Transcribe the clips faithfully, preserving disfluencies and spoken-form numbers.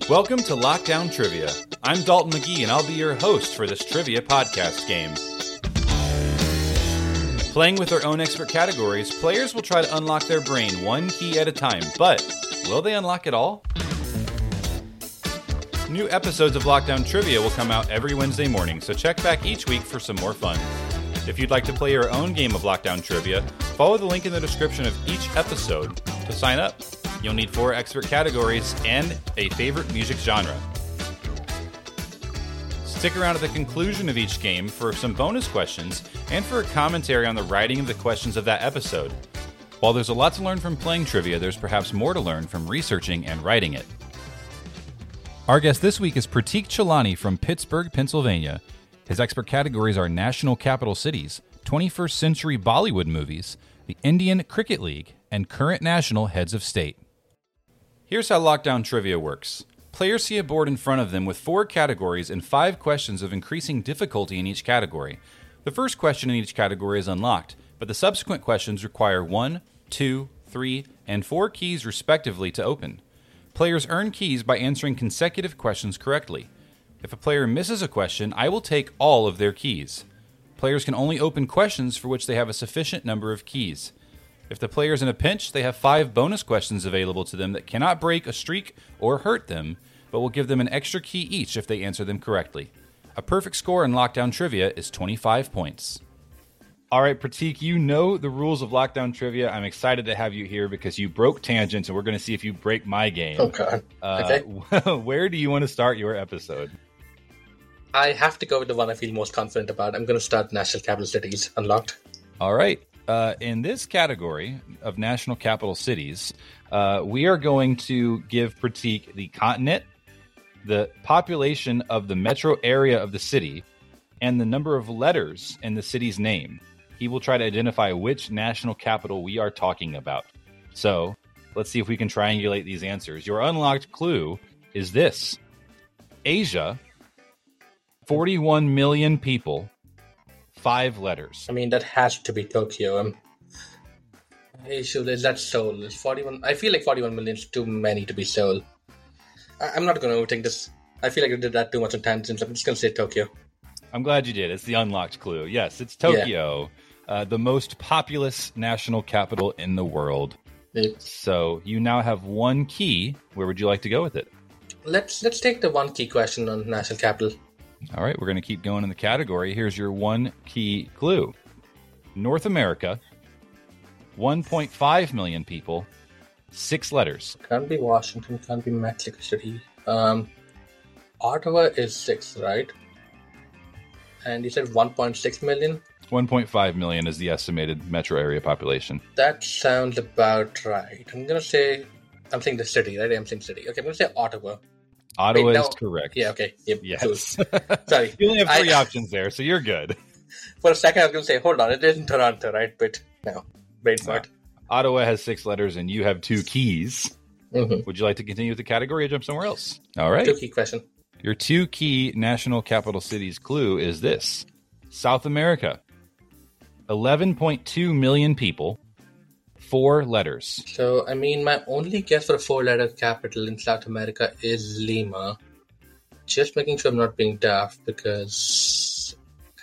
Welcome to Lockdown Trivia. I'm Dalton McGee, and I'll be your host for this trivia podcast game. Playing with their own expert categories, players will try to unlock their brain one key at a time, but will they unlock it all? New episodes of Lockdown Trivia will come out every Wednesday morning, so check back each week for some more fun. If you'd like to play your own game of Lockdown Trivia, follow the link in the description of each episode to sign up. You'll need four expert categories and a favorite music genre. Stick around at the conclusion of each game for some bonus questions and for a commentary on the writing of the questions of that episode. While there's a lot to learn from playing trivia, there's perhaps more to learn from researching and writing it. Our guest this week is Pratik Chelani from Pittsburgh, Pennsylvania. His expert categories are national capital cities, twenty-first century Bollywood movies, the Indian Cricket League, and current national heads of state. Here's how Lockdown Trivia works. Players see a board in front of them with four categories and five questions of increasing difficulty in each category. The first question in each category is unlocked, but the subsequent questions require one, two, three, and four keys respectively to open. Players earn keys by answering consecutive questions correctly. If a player misses a question, I will take all of their keys. Players can only open questions for which they have a sufficient number of keys. If the player is in a pinch, they have five bonus questions available to them that cannot break a streak or hurt them, but will give them an extra key each if they answer them correctly. A perfect score in Lockdown Trivia is twenty-five points. All right, Pratik, you know the rules of Lockdown Trivia. I'm excited to have you here because you broke tangents, and we're going to see if you break my game. Oh, God. Uh, Okay. Where do you want to start your episode? I have to go with the one I feel most confident about. I'm going to start National Capital Cities Unlocked. All right. Uh, in this category of national capital cities, uh, we are going to give Pratik the continent, the population of the metro area of the city, and the number of letters in the city's name. He will try to identify which national capital we are talking about. So, let's see if we can triangulate these answers. Your unlocked clue is this. Asia, forty-one million people, five letters. I mean, that has to be Tokyo. Um, Asia, is that Seoul? Is forty-one? I feel like forty-one million is too many to be Seoul. I, I'm not going to overthink this. I feel like I did that too much on tangents. I'm just going to say Tokyo. I'm glad you did. It's the unlocked clue. Yes, it's Tokyo, yeah. uh, the most populous national capital in the world. It, so you now have one key. Where would you like to go with it? Let's let's take the one key question on national capital. All right, we're going to keep going in the category. Here's your one key clue. North America, one point five million people, six letters. Can't be Washington, can't be Mexico City. Um, Ottawa is six, right? And you said one point six million? one point five million is the estimated metro area population. That sounds about right. I'm going to say, I'm saying the city, right? I'm saying city. Okay, I'm going to say Ottawa. Ottawa Wait, no. is correct. Yeah, okay. Yep, yes. Cool. Sorry. You only have three I, options there, so you're good. For a second, I was going to say, hold on, it isn't Toronto, right? But no, brain fart. No. Ottawa has six letters, and you have two keys. Mm-hmm. Would you like to continue with the category or jump somewhere else? All right. Two key question. Your two key national capital cities clue is this. South America, eleven point two million people, four letters. So, I mean, my only guess for a four-letter capital in South America is Lima. Just making sure I'm not being daft because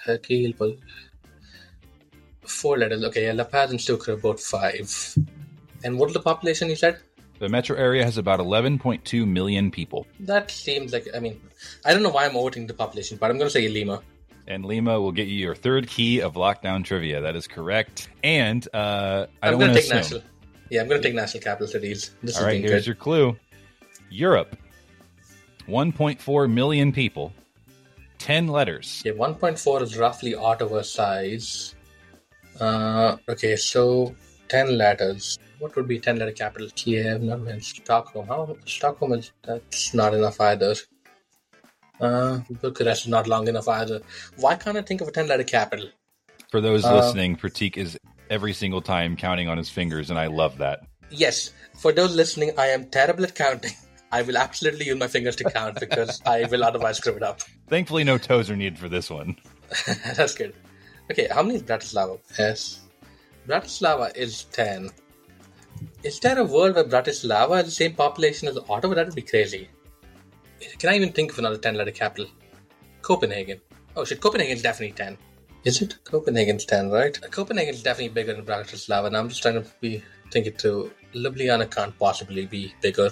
four letters. Okay, yeah, La Paz and Sucre are both five. And what's the population you said? The metro area has about eleven point two million people. That seems like, I mean, I don't know why I'm overthinking the population, but I'm going to say Lima. And Lima will get you your third key of Lockdown Trivia. That is correct. And uh, I I'm don't going want to to take assume. national. Yeah, I'm going to take national capital cities. This All is right, being here's good. your clue. Europe, one point four million people, ten letters. Yeah, one point four is roughly Ottawa size. Uh, okay, so ten letters. What would be ten-letter capital? Kiev, not even Stockholm. How Stockholm is that's not enough either. Uh, Bucharest is not long enough either. Why can't I think of a ten-letter capital? For those Uh, listening, Pratik is every single time counting on his fingers, and I love that. Yes, for those listening, I am terrible at counting. I will absolutely use my fingers to count because I will otherwise screw it up. Thankfully, no toes are needed for this one. That's good. Okay, how many is Bratislava? Yes. Bratislava is ten. Is there a world where Bratislava has the same population as Ottawa? That would be crazy. can I even think of another ten-letter capital? Copenhagen. Oh shit, Copenhagen's definitely ten. Is it? Copenhagen's ten, right? Copenhagen's definitely bigger than Bratislava, and I'm just trying to be think it through. Ljubljana can't possibly be bigger.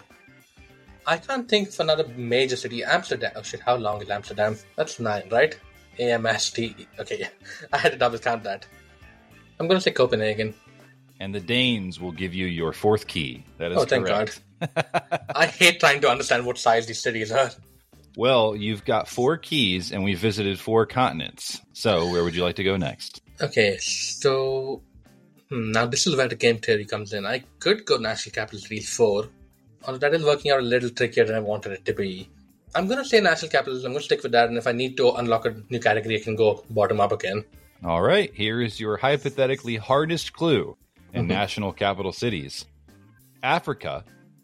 I can't think of another major city. Amsterdam. Oh shit, how long is Amsterdam? That's nine, right? A M S T. Okay, I had to double count that. I'm going to say Copenhagen. And the Danes will give you your fourth key. That is oh, thank correct. God. I hate trying to understand what size these cities are. Well, you've got four keys, and we visited four continents. So, where would you like to go next? Okay, so hmm, now this is where the game theory comes in. I could go National Capital Cities four, although that is working out a little trickier than I wanted it to be. I'm going to say National Capitals. I'm going to stick with that, and if I need to unlock a new category, I can go bottom up again. All right, here is your hypothetically hardest clue in mm-hmm. national capital cities. Africa,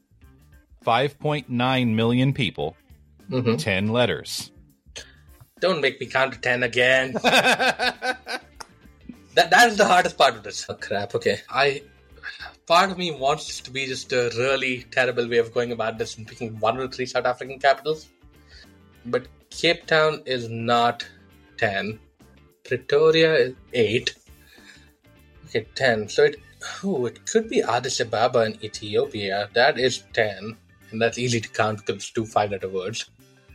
five point nine million people, mm-hmm. ten letters. Don't make me count to ten again. that That is the hardest part of this. Oh, crap, okay. I Part of me wants this to be just a really terrible way of going about this and picking one of the three South African capitals. But Cape Town is not ten. Pretoria is eight. Okay, ten. So it, oh, it could be Addis Ababa in Ethiopia. That is ten. And that's easy to count because it's two five-letter words.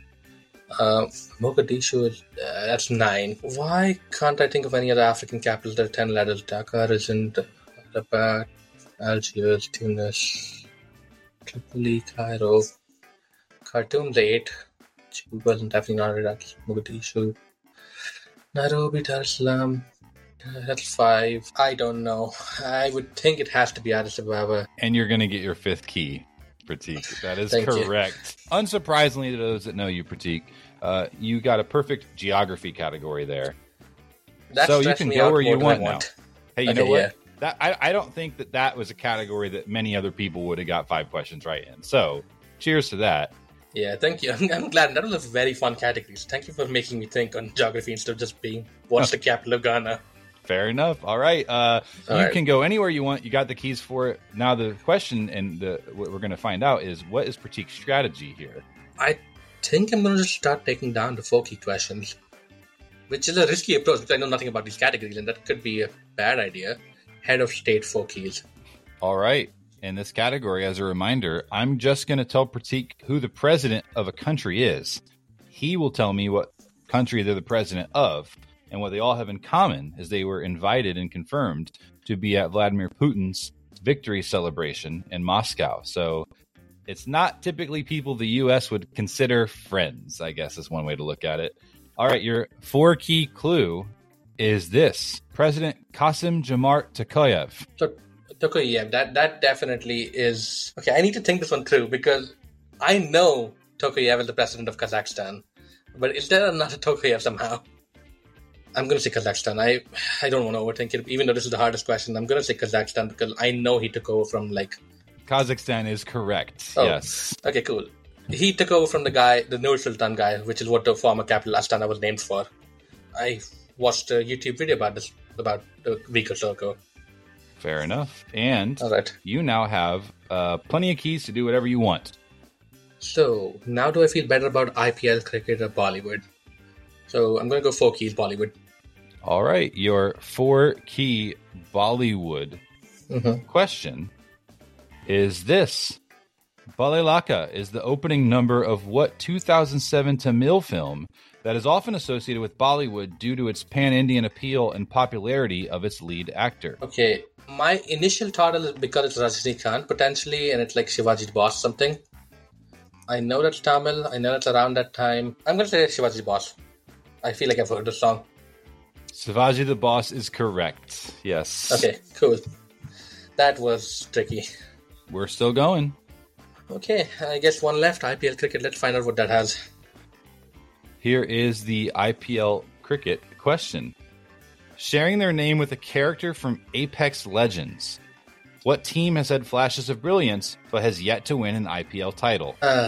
Uh, Mogadishu is, uh, that's nine. Why can't I think of any other African capitals that are ten letters? Dakar isn't. Rabat, Algiers, Tunis, Tripoli, Cairo. Khartoum's eight. Juba is definitely not Iraq. Mogadishu. Nairobi, Dar es Salaam, that's five. I don't know. I would think it has to be Addis Ababa. And you're going to get your fifth key, Pratik. That is correct. You. Unsurprisingly, to those that know you, Pratik, uh, you got a perfect geography category there. That so you can go where you want, want now. Hey, you okay, know what? Yeah. That I, I don't think that that was a category that many other people would have got five questions right in. So cheers to that. Yeah, thank you. I'm, I'm glad. That was a very fun category. So thank you for making me think on geography instead of just being, what's the capital of Ghana? Fair enough. All right. Uh, All you right. can go anywhere you want. You got the keys for it. Now the question and the what we're going to find out is, what is Pratik's strategy here? I think I'm going to just start taking down the four key questions, which is a risky approach because I know nothing about these categories and that could be a bad idea. Head of state four keys. All right. In this category, as a reminder, I'm just going to tell Pratik who the president of a country is. He will tell me what country they're the president of. And what they all have in common is they were invited and confirmed to be at Vladimir Putin's victory celebration in Moscow. So it's not typically people the U S would consider friends, I guess is one way to look at it. All right, your four key clue is this. President Kassym-Jomart Tokayev. So, Tokayev, that, that definitely is... Okay, I need to think this one through because I know Tokayev is the president of Kazakhstan. But is there another Tokayev somehow? I'm going to say Kazakhstan. I I don't want to overthink it. Even though this is the hardest question, I'm going to say Kazakhstan because I know he took over from like... Kazakhstan is correct. Oh, yes. Okay, cool. He took over from the guy, the Nur Sultan guy, which is what the former capital Astana was named for. I watched a YouTube video about this about a week or so ago. Fair enough. And All right. you now have uh, plenty of keys to do whatever you want. So, now do I feel better about I P L, cricket, or Bollywood? So, I'm going to go four keys, Bollywood. All right. Your four-key Bollywood Mm-hmm. question is this. Balelaka is the opening number of what two thousand seven Tamil film that is often associated with Bollywood due to its pan-Indian appeal and popularity of its lead actor? Okay, my initial thought is because it's Rajinikanth, potentially, and it's like Shivaji Boss something. I know that's Tamil, I know it's around that time. I'm going to say Shivaji Boss. I feel like I've heard the song. Shivaji the Boss is correct. Yes. Okay, cool. That was tricky. We're still going. Okay, I guess one left. I P L cricket. Let's find out what that has. Here is the I P L cricket question. Sharing their name with a character from Apex Legends, what team has had flashes of brilliance but has yet to win an I P L title? Uh,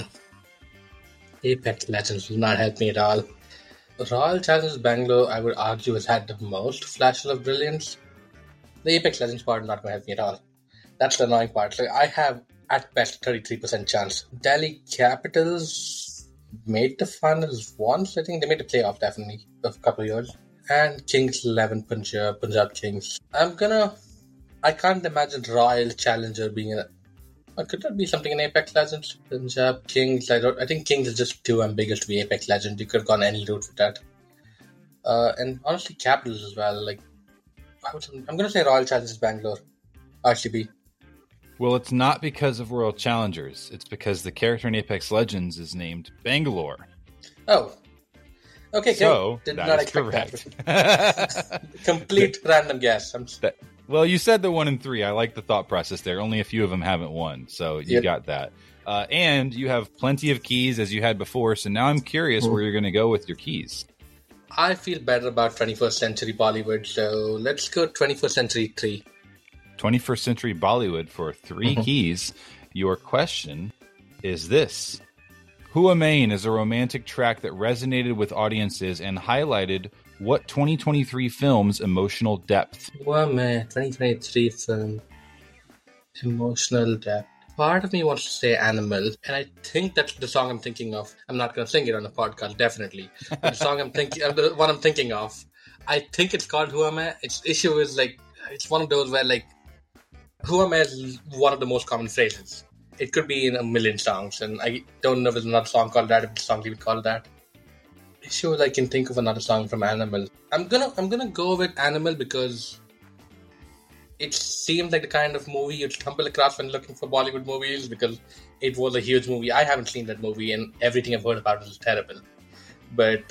Apex Legends will not help me at all. Royal Challengers Bangalore, I would argue, has had the most flashes of brilliance. The Apex Legends part is not going to help me at all. That's the annoying part. So I have, at best, thirty-three percent chance. Delhi Capitals... made the finals once. I think they made the playoff definitely a couple of years. And Kings eleven Punjab, Punjab Kings. I'm gonna. I can't imagine Royal Challenger being a. Or could that be something in Apex Legends? Punjab Kings. I don't. I think Kings is just too ambiguous to be Apex Legends. You could have gone any route with that. Uh, and honestly, Capitals as well. Like, I'm gonna say Royal Challengers Bangalore. R C B. Well, it's not because of Royal Challengers. It's because the character in Apex Legends is named Bangalore. Oh. Okay, so Did that not is expect correct. that. Complete random guess. I'm... That, well, you said the one and three. I like the thought process there. Only a few of them haven't won, so you Yep. got that. Uh, and you have plenty of keys as you had before, so now I'm curious where you're going to go with your keys. I feel better about twenty-first century Bollywood, so let's go twenty-first century three. twenty-first century Bollywood for three Mhm. keys. Your question is this. Hua Main is a romantic track that resonated with audiences and highlighted what twenty twenty-three film's emotional depth? Well, man, twenty twenty-three film. Emotional depth. Part of me wants to say Animal, and I think that's the song I'm thinking of. I'm not going to sing it on the podcast, definitely. But the song I'm thinking, uh, the one I'm thinking of, I think it's called Hua Main. Its issue is like, it's one of those where like, Hua Main is one of the most common phrases. It could be in a million songs, and I don't know if there's another song called that, if the song even called that. Issue is I can think of another song from Animal. I'm gonna I'm gonna go with Animal because it seems like the kind of movie you'd stumble across when looking for Bollywood movies, because it was a huge movie. I haven't seen that movie, and everything I've heard about it is terrible. But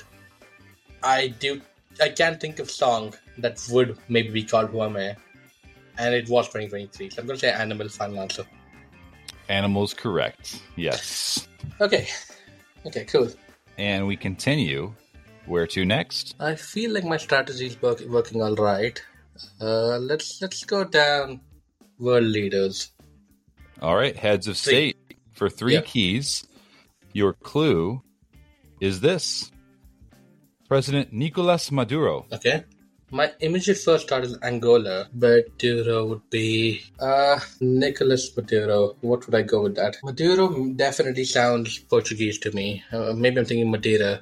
I do I can think of a song that would maybe be called Hua Main, and it was twenty twenty-three. So I'm gonna say Animal, final answer. Animals correct. Yes. Okay. Okay, cool. And we continue. Where to next? I feel like my strategy is work, working all right. Uh, let's let's go down world leaders. All right, heads of Three. state for three Yeah. keys. Your clue is this. President Nicolas Maduro. Okay. My immediate first thought is Angola, but Maduro would be uh Nicolas Maduro. What would I go with that? Maduro definitely sounds Portuguese to me. Uh, maybe I'm thinking Madeira,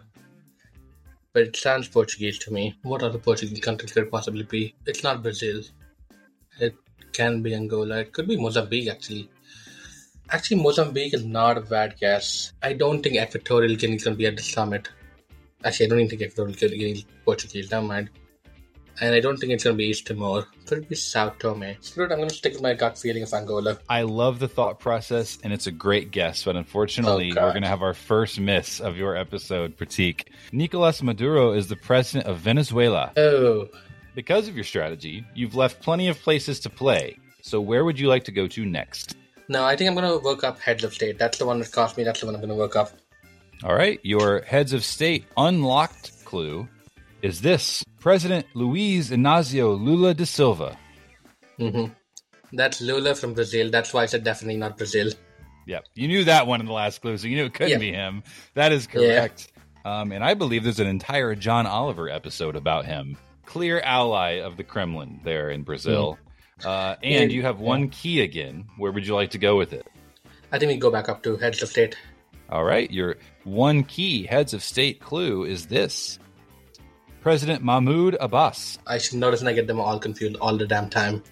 but it sounds Portuguese to me. What other Portuguese countries could it possibly be? It's not Brazil. It can be Angola. It could be Mozambique actually. Actually, Mozambique is not a bad guess. I don't think Equatorial Guinea is going to be at the summit. Actually, I don't even think Equatorial Guinea is Portuguese. Never mind. And I don't think it's going to be East Timor. Could it be South Tome? Screw it, I'm going to stick with my gut feeling of Angola. I love the thought process, and it's a great guess, but unfortunately, Oh, God. we're going to have our first miss of your episode, Pratik. Nicolas Maduro is the president of Venezuela. Oh, Because of your strategy, you've left plenty of places to play. So where would you like to go to next? no, I think I'm going to work up heads of state. That's the one that cost me. That's the one I'm going to work up. All right, your heads of state unlocked clue is this. President Luiz Inácio Lula da Silva. Mm-hmm. That's Lula from Brazil. That's why I said definitely not Brazil. Yep, you knew that one in the last clue, so you knew it couldn't Yeah. be him. That is correct. Um, and I believe there's an entire John Oliver episode about him. Clear ally of the Kremlin there in Brazil. Uh, and Yeah. you have one key again. Where would you like to go with it? I think we go back up to heads of state. All right, your one key heads of state clue is this. President Mahmoud Abbas. I should notice and I get them all confused all the damn time.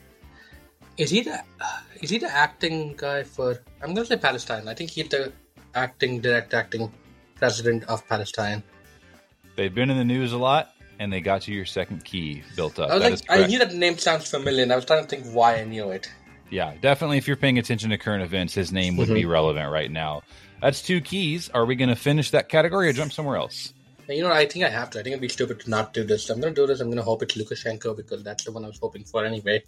Is he the is he the acting guy for? I'm gonna say Palestine. I think he's the acting, direct acting president of Palestine. They've been in the news a lot, and they got you your second key built up. I was That like, is I correct. knew that name sounds familiar, and I was trying to think why I knew it. Yeah, definitely. If you're paying attention to current events, his name would be relevant right now. That's two keys. Are we going to finish that category or jump somewhere else? And you know, I think I have to. I think it'd be stupid to not do this. I'm gonna do this. I'm gonna hope it's Lukashenko because that's the one I was hoping for anyway.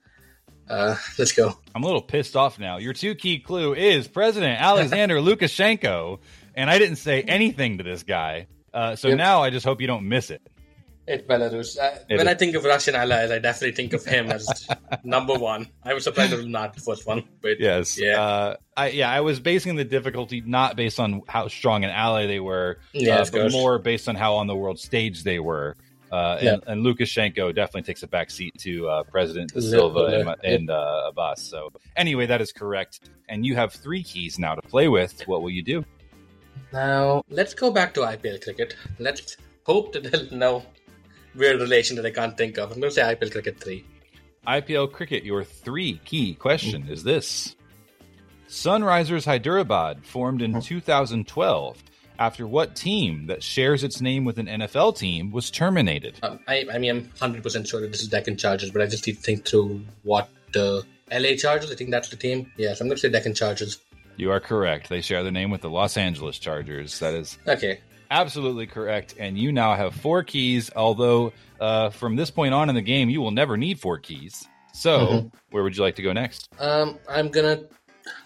Uh, let's go. I'm a little pissed off now. Your two key clue is President Alexander Lukashenko, and I didn't say anything to this guy. Uh, so Yep. now I just hope you don't miss it. It's Belarus. Uh, It when is. I think of Russian allies, I definitely think of him as number one. I was surprised it was not the first one, but Yes. yeah, Uh, I, yeah, I was basing the difficulty not based on how strong an ally they were, Yeah, uh, of but course. more based on how on the world stage they were. Uh, and, and Lukashenko definitely takes a backseat to uh, President Da Silva and, and uh, Abbas. So anyway, that is correct. And you have three keys now to play with. What will you do? Now, let's go back to I P L cricket. Let's hope that there's no weird relation that I can't think of. I'm going to say I P L cricket three. I P L cricket, your three key question mm-hmm. is this. Sunrisers Hyderabad formed in two thousand twelve after what team that shares its name with an N F L team was terminated? Um, I, I mean, I'm one hundred percent sure that this is Deccan Chargers, but I just need to think through what the uh, L A Chargers, I think that's the team. Yes, I'm going to say Deccan Chargers. You are correct. They share their name with the Los Angeles Chargers. That is okay. Absolutely correct. And you now have four keys, although uh, from this point on in the game, you will never need four keys. So, mm-hmm. where would you like to go next? Um, I'm going to...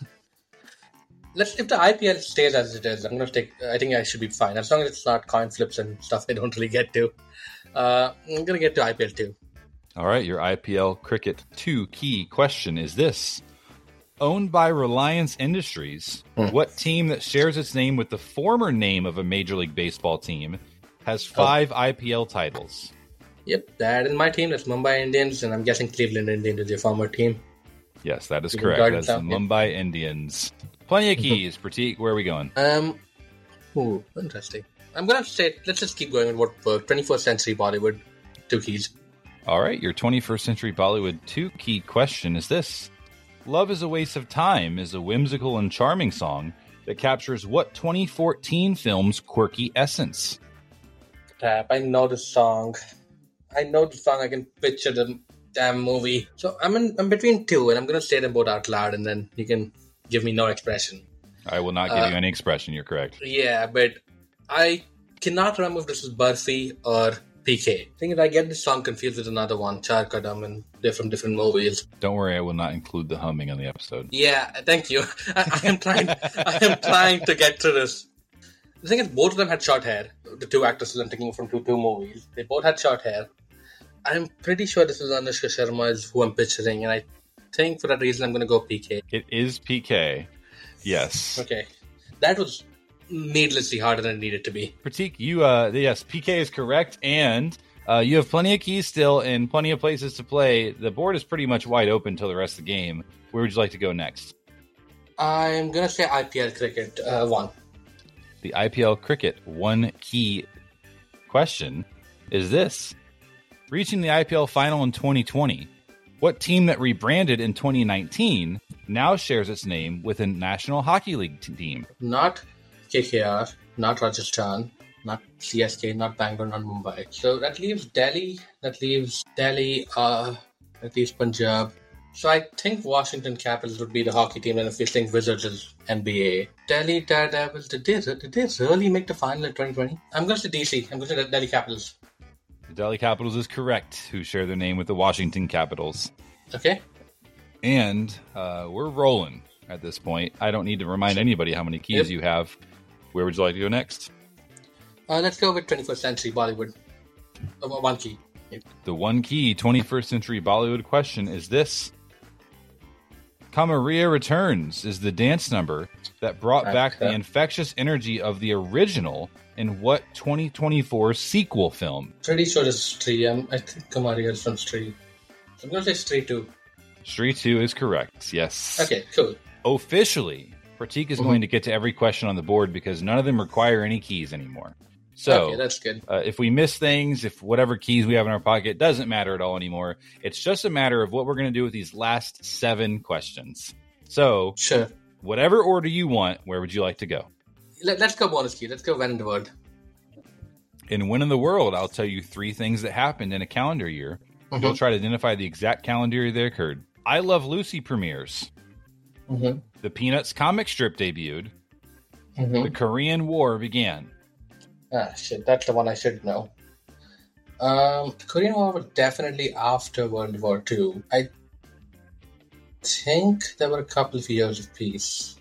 Let's if the I P L stays as it is, I'm going to take... I think I should be fine. As long as it's not coin flips and stuff I don't really get to. Uh, I'm going to get to I P L two. All right, your I P L Cricket two key question is this. Owned by Reliance Industries, hmm. what team that shares its name with the former name of a Major League Baseball team has five oh. I P L titles? Yep, that is my team. That's Mumbai Indians, and I'm guessing Cleveland Indians is their former team. Yes, that is correct. That's the Mumbai Indians. Plenty of keys. Pratik, where are we going? Um, ooh, interesting. I'm going to say, let's just keep going with what worked. twenty-first century Bollywood, two keys. All right, your twenty-first century Bollywood two key question is this. Love is a Waste of Time is a whimsical and charming song that captures what twenty fourteen film's quirky essence? Tap, I know the song. I know the song. I can picture the damn movie. So I'm in, I'm between two, and I'm going to say them both out loud, and then you can give me no expression. I will not give uh, you any expression. You're correct. Yeah, but I cannot remember if this is Barfi or P K. I think I get this song confused with another one, Char Kadam, and they're from different movies. Don't worry, I will not include the humming on the episode. Yeah, thank you. I, I am trying. I am trying to get through this. The thing is, both of them had short hair. The two actresses I'm taking from two two movies, they both had short hair. I'm pretty sure this is Anushka Sharma is who I'm picturing, and I think for that reason I'm going to go P K. It is P K. Yes. Okay, that was needlessly harder than it needed to be. Pratik, you, uh, yes, P K is correct, and uh, you have plenty of keys still and plenty of places to play. The board is pretty much wide open until the rest of the game. Where would you like to go next? I'm going to say I P L Cricket uh, one. The I P L Cricket one key question is this. Reaching the I P L final in twenty twenty, what team that rebranded in twenty nineteen now shares its name with a National Hockey League team? Not K K R, not Rajasthan, not C S K, not Bangalore, not Mumbai. So that leaves Delhi, that leaves Delhi, uh, that leaves Punjab. So I think Washington Capitals would be the hockey team, and if you think Wizards is N B A. Delhi Daredevils, did they, did they really make the final in twenty twenty? I'm going to say D C. I'm going to say Delhi Capitals. The Delhi Capitals is correct, who share their name with the Washington Capitals. Okay. And uh, we're rolling at this point. I don't need to remind anybody how many keys yep. you have. Where would you like to go next? Uh, let's go with twenty-first century Bollywood. Uh, one key. Yep. The one key twenty-first century Bollywood question is this. Kamaria Returns is the dance number that brought okay. back the infectious energy of the original in what twenty twenty-four sequel film? Pretty sure it's Stree. Um, I think Kamaria is from Stree. So I'm going to say Stree two. Stree two is correct, yes. Okay, cool. Officially, Pratik is mm-hmm. going to get to every question on the board because none of them require any keys anymore. So, okay, that's good. Uh, if we miss things, if whatever keys we have in our pocket doesn't matter at all anymore, it's just a matter of what we're going to do with these last seven questions. So, sure. Whatever order you want, where would you like to go? Let, let's go bonus key. Let's go When in the World. In When in the World, I'll tell you three things that happened in a calendar year. Mm-hmm. You'll try to identify the exact calendar year they occurred. I Love Lucy premieres. Mm-hmm. The Peanuts comic strip debuted. Mm-hmm. The Korean War began. Ah, shit. That's the one I should know. Um, the Korean War was definitely after World War Two. I think there were a couple of years of peace.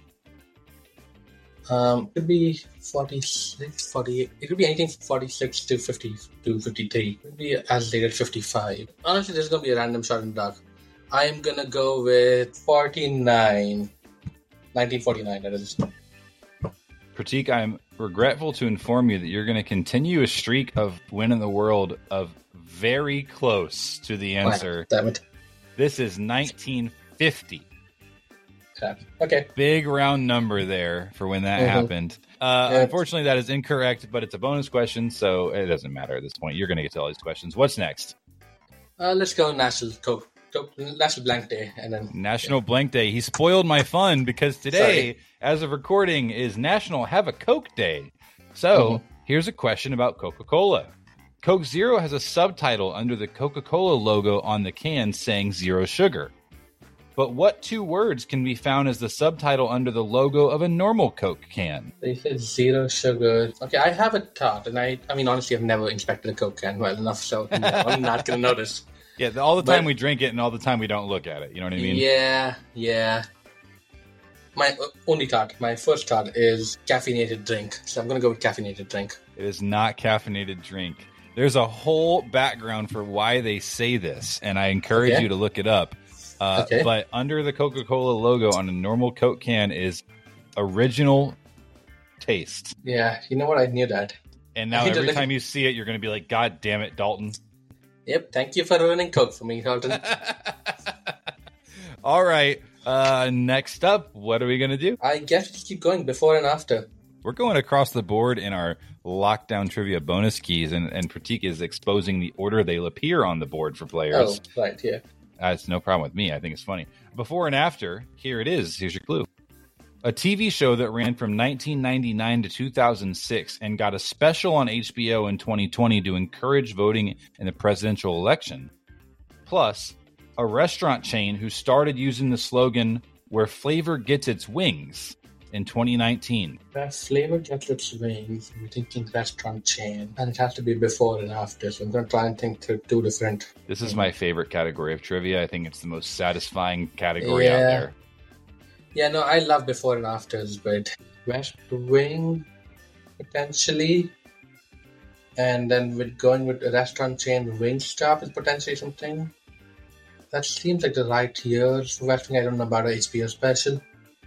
Um, it could be forty-six, forty-eight. It could be anything from forty-six to fifty to fifty-three. It could be as late as fifty-five. Honestly, this is going to be a random shot in the dark. I'm going to go with forty-nine. nineteen forty-nine, that is. Pratik, I'm regretful to inform you that you're going to continue a streak of When in the World of very close to the answer. Damn it. This is nineteen fifty. crap. Okay. Big round number there for when that Mhm. happened. Uh, Yeah. Unfortunately, that is incorrect, but it's a bonus question, so it doesn't matter at this point. You're going to get to all these questions. What's next? Uh, let's go National Coke. Coke National Blank Day, and then National Blank Day. He spoiled my fun because today, Sorry. as of recording, is National Have a Coke Day. So Mhm. here's a question about Coca-Cola. Coke Zero has a subtitle under the Coca-Cola logo on the can saying zero sugar. But what two words can be found as the subtitle under the logo of a normal Coke can? They said zero sugar. Okay, I have a thought, and I, I mean, honestly, I've never inspected a Coke can well enough, so no, I'm not gonna notice. Yeah, all the time But- we drink it and all the time we don't look at it. You know what I mean? Yeah, yeah. My uh, only thought, my first thought is caffeinated drink. So I'm gonna go with caffeinated drink. It is not caffeinated drink. There's a whole background for why they say this, and I encourage Okay. you to look it up. Uh, Okay. But under the Coca-Cola logo on a normal Coke can is original taste. Yeah, you know what? I knew that. And I now think every that- time you see it, you're going to be like, God damn it, Dalton. Yep. Thank you for ruining Coke for me, Dalton. All right. Uh, next up, what are we going to do? I guess just keep going before and after. We're going across the board in our lockdown trivia bonus keys, and, and Pratik is exposing the order they'll appear on the board for players. Oh, right, yeah. Uh, it's no problem with me. I think it's funny. Before and after, here it is. Here's your clue. A T V show that ran from nineteen ninety-nine to two thousand six and got a special on H B O in twenty twenty to encourage voting in the presidential election. Plus, a restaurant chain who started using the slogan, "Where flavor gets its wings," in twenty nineteen. That flavor gets its wings. I'm thinking restaurant chain. And it has to be before and after. So I'm going to try and think through two different. This is my favorite category of trivia. I think it's the most satisfying category out Yeah. there. Yeah, no, I love before and afters, but West Wing, potentially. And then with going with a restaurant chain, Wingstop is potentially something. That seems like the right years for West Wing. I don't know about a H B O special.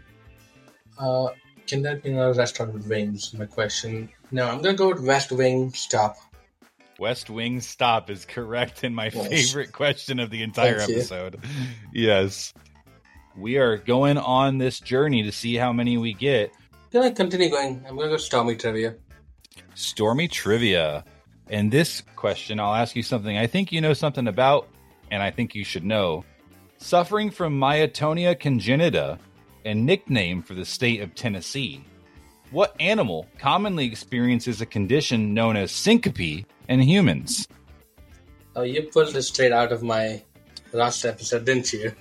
Uh, can there be another restaurant with wings? My question. No, I'm gonna go with West Wing Stop. West Wing Stop is correct in my Yes. favorite question of the entire Thank you. episode. Yes. We are going on this journey to see how many we get. Can I continue going? I'm gonna go Stormy Trivia. Stormy Trivia. And this question, I'll ask you something I think you know something about, and I think you should know. Suffering from myotonia congenita, a nickname for the state of Tennessee, what animal commonly experiences a condition known as syncope in humans? Oh, you pulled this straight out of my last episode, didn't you?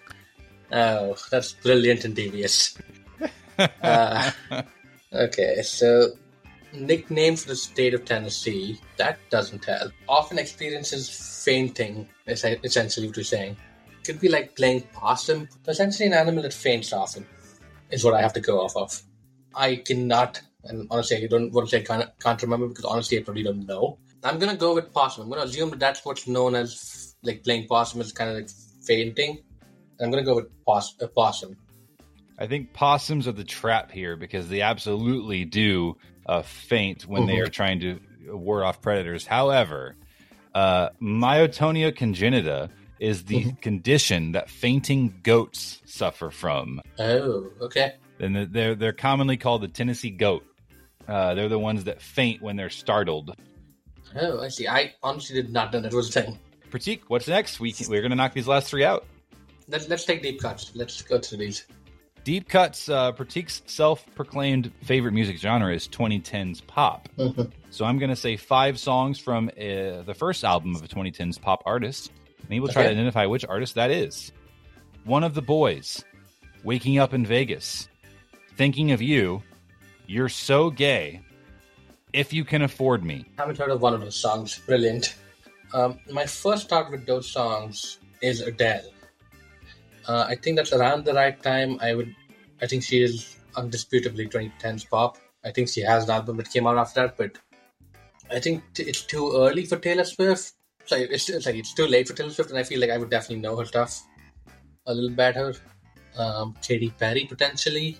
Oh, that's brilliant and devious. uh, okay, so nickname for the state of Tennessee, that doesn't help. Often experiences fainting, is essentially what you're saying. Could be like playing possum. Essentially an animal that faints often is what I have to go off of. I cannot, and honestly I don't want to say can't, can't remember because honestly I probably don't know. I'm going to go with possum. I'm going to assume that that's what's known as like playing possum is kind of like fainting. I'm going to go with poss- uh, possum. I think possums are the trap here because they absolutely do uh, faint when they Mhm. are trying to ward off predators. However, uh, myotonia congenita is the Mhm. condition that fainting goats suffer from. Oh, okay. And they're they're commonly called the Tennessee goat. Uh, they're the ones that faint when they're startled. Oh, I see. I honestly did not know that was a thing. Pratik, what's next? We can, we're going to knock these last three out. Let's, let's take deep cuts. Let's go through these. Deep cuts. Uh, Pratik's self-proclaimed favorite music genre is twenty tens pop. Mhm. So I'm going to say five songs from uh, the first album of a twenty tens pop artist. And he will try Okay. to identify which artist that is. One of the Boys, Waking Up in Vegas, Thinking of You, You're So Gay, If You Can Afford Me. Haven't heard of one of those songs. Brilliant. Um, my first start with those songs is Adele. Uh, I think that's around the right time. I would. I think she is undisputably twenty tens pop. I think she has an album that came out after that, but I think t- it's too early for Taylor Swift. Sorry, it's, it's like it's too late for Taylor Swift, and I feel like I would definitely know her stuff a little better. Um, Katy Perry potentially.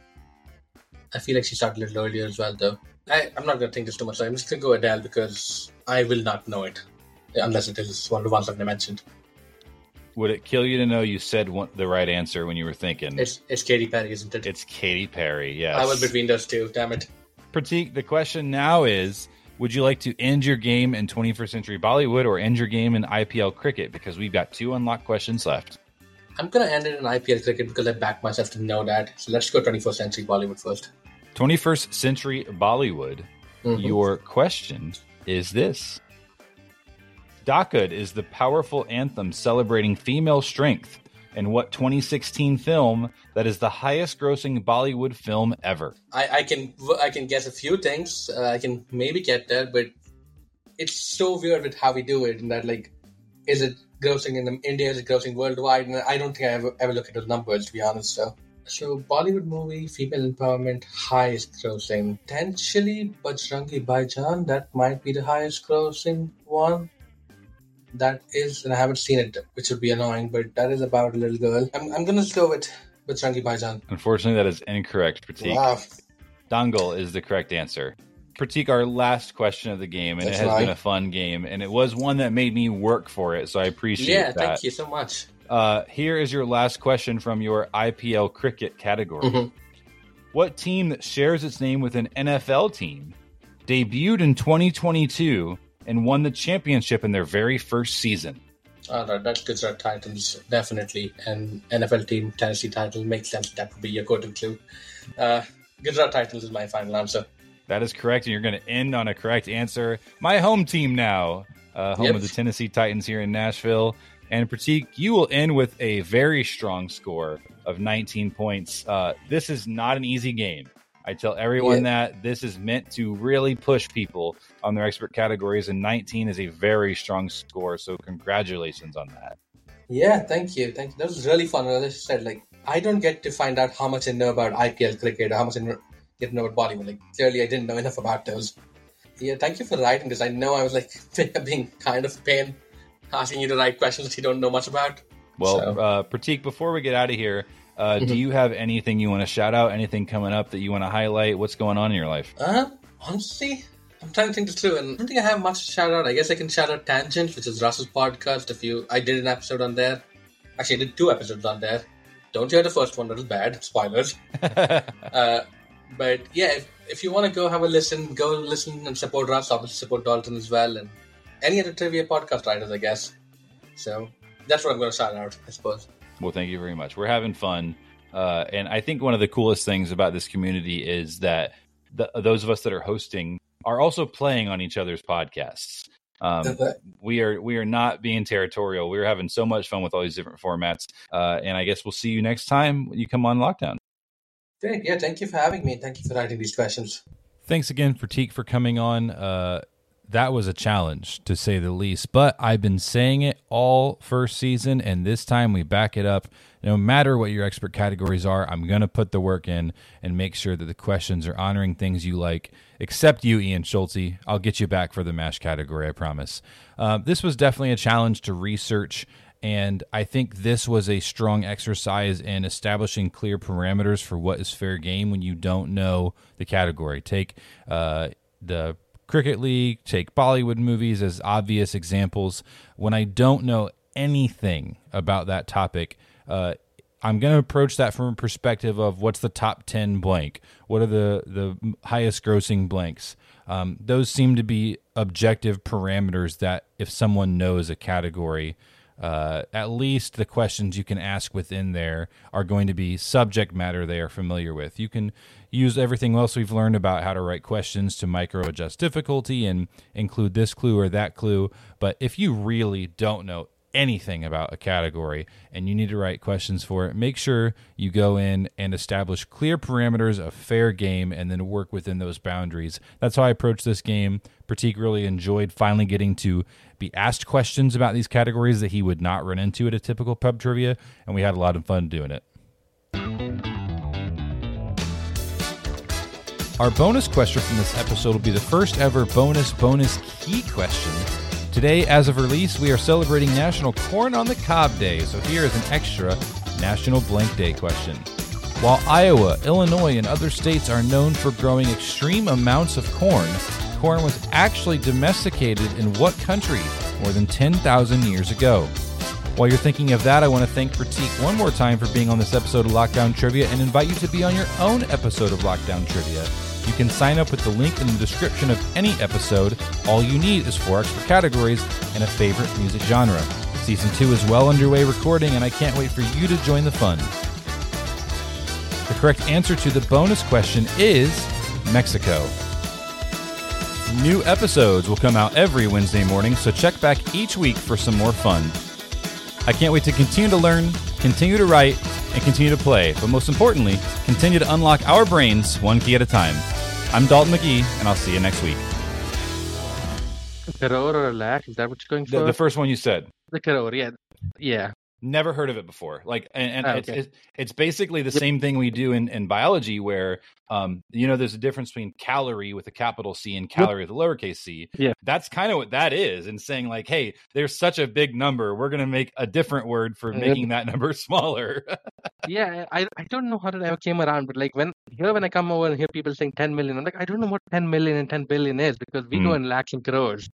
I feel like she started a little earlier as well, though. I, I'm not going to think this too much. So I'm just going to go Adele because I will not know it unless it is one of the ones I've mentioned. Would it kill you to know you said one, the right answer when you were thinking? It's, it's Katy Perry, isn't it? It's Katy Perry, yes. I was between those two, damn it. Pratik, the question now is, would you like to end your game in twenty-first century Bollywood or end your game in I P L cricket? Because we've got two unlocked questions left. I'm going to end it in I P L cricket because I backed myself to know that. So let's go twenty-first century Bollywood first. twenty-first century Bollywood. Mm-hmm. Your question is this. Dakad is the powerful anthem celebrating female strength in what twenty sixteen film that is the highest grossing Bollywood film ever? I, I can I can guess a few things. Uh, I can maybe get there, but it's so weird with how we do it. In that, like, is it grossing in India? Is it grossing worldwide? And I don't think I ever, ever look at those numbers, to be honest. So, so Bollywood movie, female empowerment, highest grossing. Potentially Bajrangi Bhaijaan. That might be the highest grossing one. That is, and I haven't seen it, which would be annoying, but that is about a little girl. I'm, I'm going to go with Bajrangi Bhaijaan. Unfortunately, that is incorrect, Pratik. Wow. Dangal is the correct answer. Pratik, our last question of the game, and That's it has right. been a fun game, and it was one that made me work for it, so I appreciate yeah, that. Yeah, thank you so much. Uh, here is your last question from your I P L cricket category. Mm-hmm. What team that shares its name with an N F L team debuted in twenty twenty-two and won the championship in their very first season? Oh, that, that's Gujarat Titans, definitely. And N F L team, Tennessee Titans, makes sense. That would be your go-to clue. Uh, Gujarat Titans is my final answer. That is correct, and you're going to end on a correct answer. My home team now, uh, home yep. of the Tennessee Titans here in Nashville. And Pratik, you will end with a very strong score of nineteen points. Uh, this is not an easy game. I tell everyone yeah. that this is meant to really push people on their expert categories, and nineteen is a very strong score, so congratulations on that. Yeah, thank you. Thank you. That was really fun. As I said, like, I don't get to find out how much I know about I P L cricket or how much I get to know about Bollywood. Like, clearly I didn't know enough about those. Yeah, thank you for writing this. I know I was, like, being kind of a pain, asking you to write questions that you don't know much about. Well, so. uh, Pratik, before we get out of here, Uh, mm-hmm. do you have anything you want to shout out? Anything coming up that you want to highlight? What's going on in your life? Uh, honestly, I'm trying to think this through, and I don't think I have much to shout out. I guess I can shout out Tangent, which is Russell's podcast. If you, I did an episode on there. Actually, I did two episodes on there. Don't hear the first one; that was bad. Spoilers. uh, but yeah, if, if you want to go have a listen, go listen and support Russ. Obviously, support Dalton as well, and any other trivia podcast writers, I guess. So that's what I'm going to shout out, I suppose. Well, thank you very much. We're having fun. Uh, and I think one of the coolest things about this community is that the, those of us that are hosting are also playing on each other's podcasts. Um, we are we are not being territorial. We're having so much fun with all these different formats. Uh, and I guess we'll see you next time when you come on Lockdown. Great. Yeah, thank you for having me. Thank you for writing these questions. Thanks again, Pratik, for coming on. Uh, that was a challenge, to say the least. But I've been saying it all first season, and this time we back it up. No matter what your expert categories are, I'm going to put the work in and make sure that the questions are honoring things you like, except you, Ian Schulte. I'll get you back for the MASH category, I promise. Uh, this was definitely a challenge to research, and I think this was a strong exercise in establishing clear parameters for what is fair game when you don't know the category. Take uh, the Cricket League, take Bollywood movies as obvious examples. When I don't know anything about that topic, uh, I'm going to approach that from a perspective of what's the top ten blank? What are the, the highest grossing blanks? Um, those seem to be objective parameters that if someone knows a category, uh, at least the questions you can ask within there are going to be subject matter they are familiar with. You can use everything else we've learned about how to write questions to micro adjust difficulty and include this clue or that clue. But if you really don't know anything about a category and you need to write questions for it, make sure you go in and establish clear parameters of fair game and then work within those boundaries. That's how I approach this game. Pratik really enjoyed finally getting to be asked questions about these categories that he would not run into at a typical pub trivia, and we had a lot of fun doing it. Our bonus question from this episode will be the first ever bonus bonus key question. Today, as of release, we are celebrating National Corn on the Cob Day, so here is an extra National Blank Day question. While Iowa, Illinois, and other states are known for growing extreme amounts of corn, corn was actually domesticated in what country more than ten thousand years ago? While you're thinking of that, I want to thank Pratik one more time for being on this episode of Lockdown Trivia and invite you to be on your own episode of Lockdown Trivia. You can sign up with the link in the description of any episode. All you need is four extra categories and a favorite music genre. Season two is well underway recording, and I can't wait for you to join the fun. The correct answer to the bonus question is Mexico. New episodes will come out every Wednesday morning, so check back each week for some more fun. I can't wait to continue to learn, continue to write, and continue to play, but most importantly, continue to unlock our brains one key at a time. I'm Dalton McGee, and I'll see you next week. Crore or a lakh? Is that what you're going for? The, the first one you said. The crore, yeah. Yeah. Never heard of it before. Like, and, and Oh, it's, okay. it's it's basically the Yep. same thing we do in, in biology, where um, you know, there's a difference between calorie with a capital C and calorie with a lowercase c. Yeah. That's kind of what that is, and saying like, hey, there's such a big number, we're gonna make a different word for Yep. making that number smaller. Yeah, I I don't know how it ever came around, but like when here when I come over and hear people saying ten million, I'm like, I don't know what ten million and ten billion is because we Hmm. go in lakhs and crores.